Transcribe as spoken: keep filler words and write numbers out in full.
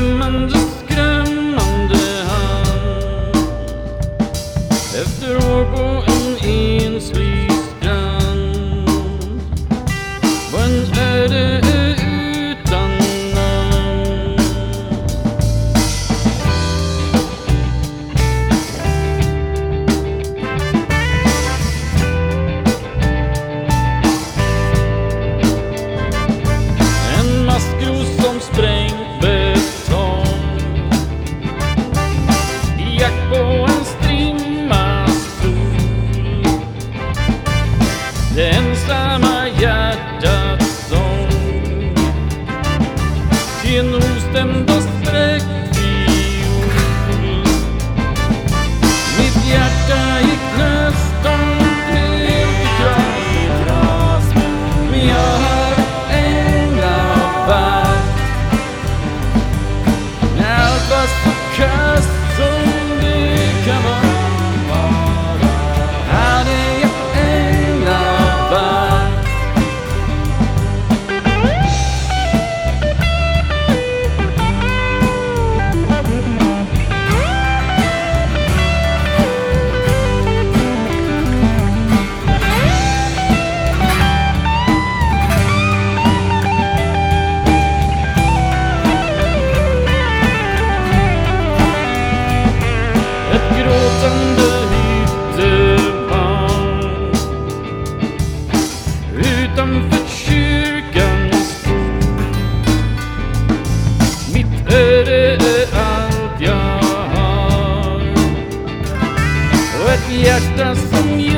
skrämmande, skrämmande hand. Efter år på en enslig strand, på en öde ö utan namn. En maskros som sprängt betong, i jakt på en strimma sol. Det ensamma hjärtats sång, till en ostämd och sträckfiol. Mitt hjärta gick nästan helt i kras, men jag hör änglavakt. När allt var så kast som det kan vara, hade jag änglavakt. Ett gråtande hyttebarn utanför kyrkans port. Mitt öde är allt jag har, och ett hjärta som